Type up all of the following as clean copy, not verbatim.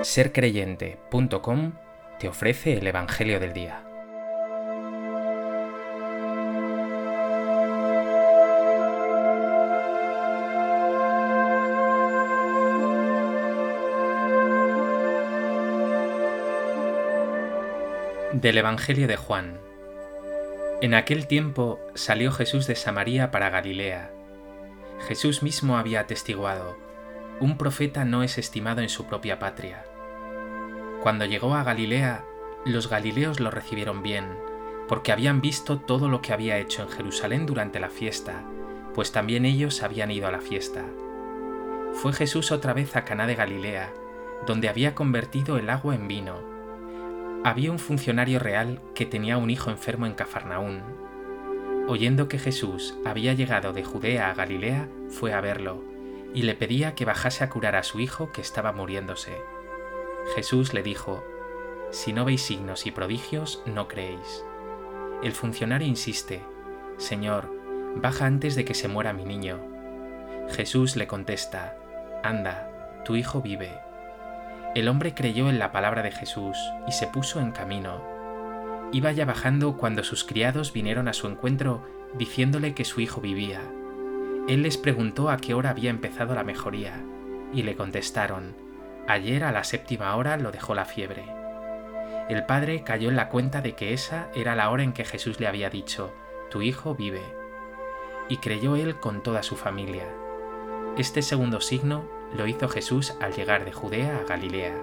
Sercreyente.com te ofrece el Evangelio del Día. Del Evangelio de Juan. En aquel tiempo salió Jesús de Samaria para Galilea. Jesús mismo había atestiguado: un profeta no es estimado en su propia patria. Cuando llegó a Galilea, los galileos lo recibieron bien, porque habían visto todo lo que había hecho en Jerusalén durante la fiesta, pues también ellos habían ido a la fiesta. Fue Jesús otra vez a Caná de Galilea, donde había convertido el agua en vino. Había un funcionario real que tenía un hijo enfermo en Cafarnaún. Oyendo que Jesús había llegado de Judea a Galilea, fue a verlo, y le pedía que bajase a curar a su hijo que estaba muriéndose. Jesús le dijo: si no veis signos y prodigios, no creéis. El funcionario insiste: Señor, baja antes de que se muera mi niño. Jesús le contesta: anda, tu hijo vive. El hombre creyó en la palabra de Jesús y se puso en camino. Iba ya bajando cuando sus criados vinieron a su encuentro diciéndole que su hijo vivía. Él les preguntó a qué hora había empezado la mejoría, y le contestaron: ayer a la 7ª hora lo dejó la fiebre. El padre cayó en la cuenta de que esa era la hora en que Jesús le había dicho: tu hijo vive. Y creyó él con toda su familia. Este segundo signo lo hizo Jesús al llegar de Judea a Galilea.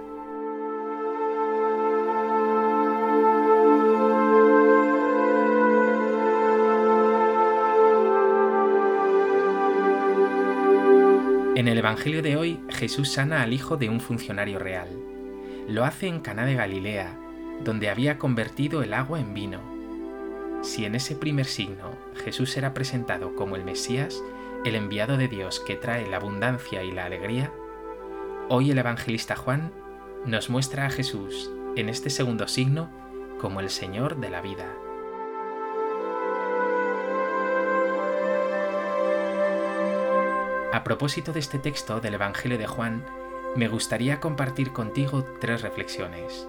En el Evangelio de hoy, Jesús sana al hijo de un funcionario real. Lo hace en Caná de Galilea, donde había convertido el agua en vino. Si en ese primer signo Jesús era presentado como el Mesías, el enviado de Dios que trae la abundancia y la alegría, hoy el evangelista Juan nos muestra a Jesús en este segundo signo como el Señor de la vida. A propósito de este texto del Evangelio de Juan, me gustaría compartir contigo 3 reflexiones.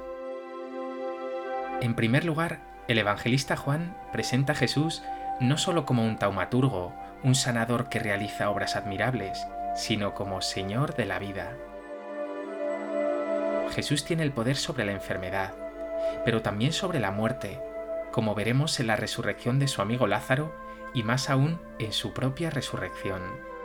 En primer lugar, el evangelista Juan presenta a Jesús no solo como un taumaturgo, un sanador que realiza obras admirables, sino como Señor de la vida. Jesús tiene el poder sobre la enfermedad, pero también sobre la muerte, como veremos en la resurrección de su amigo Lázaro y más aún en su propia resurrección.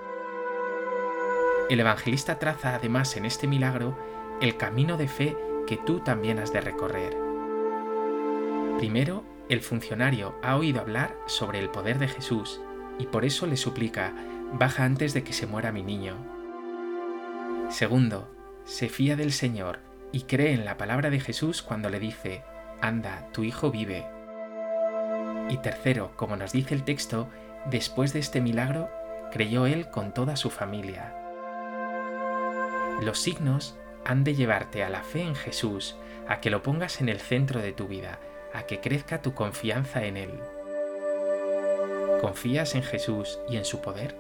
El evangelista traza además en este milagro el camino de fe que tú también has de recorrer. Primero, el funcionario ha oído hablar sobre el poder de Jesús y por eso le suplica: baja antes de que se muera mi niño. Segundo, se fía del Señor y cree en la palabra de Jesús cuando le dice: anda, tu hijo vive. Y tercero, como nos dice el texto, después de este milagro, creyó él con toda su familia. Los signos han de llevarte a la fe en Jesús, a que lo pongas en el centro de tu vida, a que crezca tu confianza en Él. ¿Confías en Jesús y en su poder?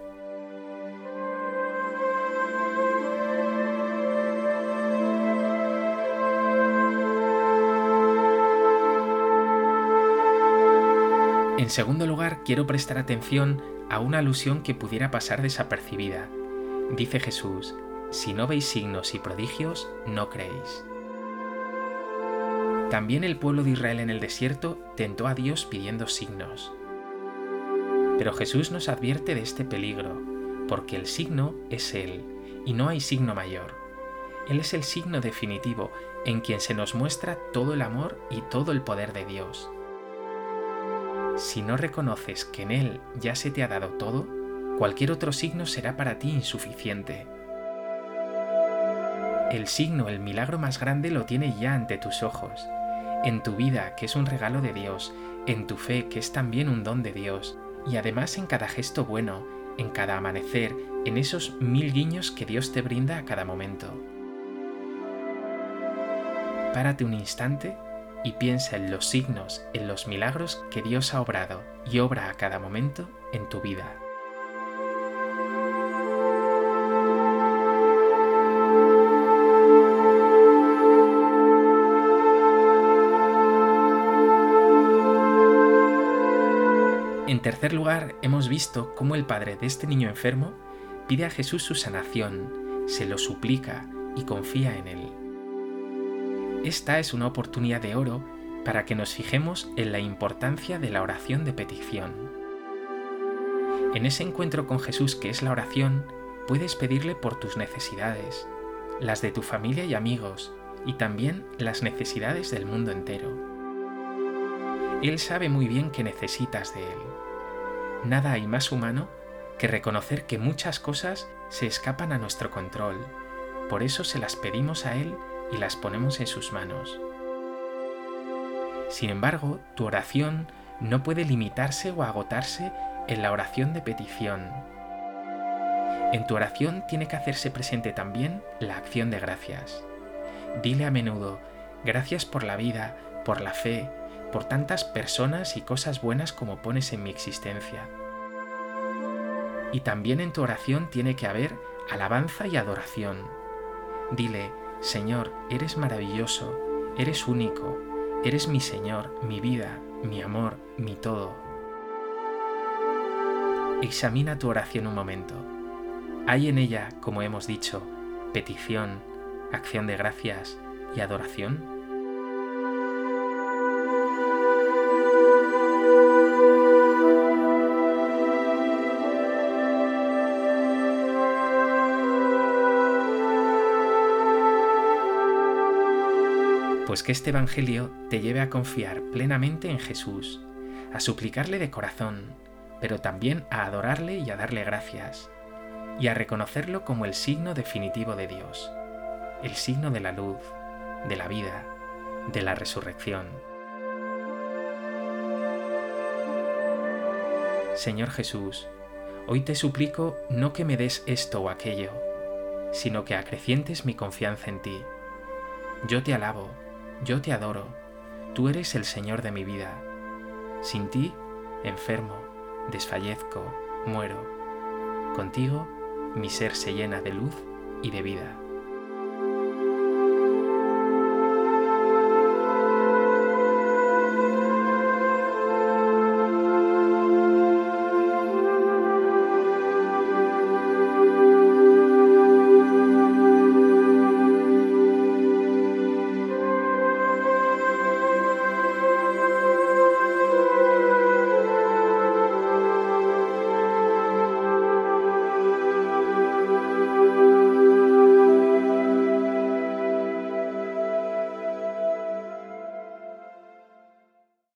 En segundo lugar, quiero prestar atención a una alusión que pudiera pasar desapercibida. Dice Jesús: si no veis signos y prodigios, no creéis. También el pueblo de Israel en el desierto tentó a Dios pidiendo signos. Pero Jesús nos advierte de este peligro, porque el signo es Él, y no hay signo mayor. Él es el signo definitivo en quien se nos muestra todo el amor y todo el poder de Dios. Si no reconoces que en Él ya se te ha dado todo, cualquier otro signo será para ti insuficiente. El signo, el milagro más grande lo tiene ya ante tus ojos, en tu vida, que es un regalo de Dios, en tu fe, que es también un don de Dios, y además en cada gesto bueno, en cada amanecer, en esos 1000 guiños que Dios te brinda a cada momento. Párate un instante y piensa en los signos, en los milagros que Dios ha obrado y obra a cada momento en tu vida. tercer lugar, hemos visto cómo el padre de este niño enfermo pide a Jesús su sanación, se lo suplica y confía en él. Esta es una oportunidad de oro para que nos fijemos en la importancia de la oración de petición. En ese encuentro con Jesús que es la oración, puedes pedirle por tus necesidades, las de tu familia y amigos, y también las necesidades del mundo entero. Él sabe muy bien que necesitas de Él. Nada hay más humano que reconocer que muchas cosas se escapan a nuestro control. Por eso se las pedimos a Él y las ponemos en sus manos. Sin embargo, tu oración no puede limitarse o agotarse en la oración de petición. En tu oración tiene que hacerse presente también la acción de gracias. Dile a menudo, gracias por la vida, por la fe, por tantas personas y cosas buenas como pones en mi existencia. Y también en tu oración tiene que haber alabanza y adoración. Dile, Señor, eres maravilloso, eres único, eres mi Señor, mi vida, mi amor, mi todo. Examina tu oración un momento. ¿Hay en ella, como hemos dicho, petición, acción de gracias y adoración? Pues que este Evangelio te lleve a confiar plenamente en Jesús, a suplicarle de corazón, pero también a adorarle y a darle gracias, y a reconocerlo como el signo definitivo de Dios, el signo de la luz, de la vida, de la resurrección. Señor Jesús, hoy te suplico no que me des esto o aquello, sino que acrecientes mi confianza en ti. Yo te alabo, yo te adoro, tú eres el Señor de mi vida. Sin ti, enfermo, desfallezco, muero. Contigo, mi ser se llena de luz y de vida.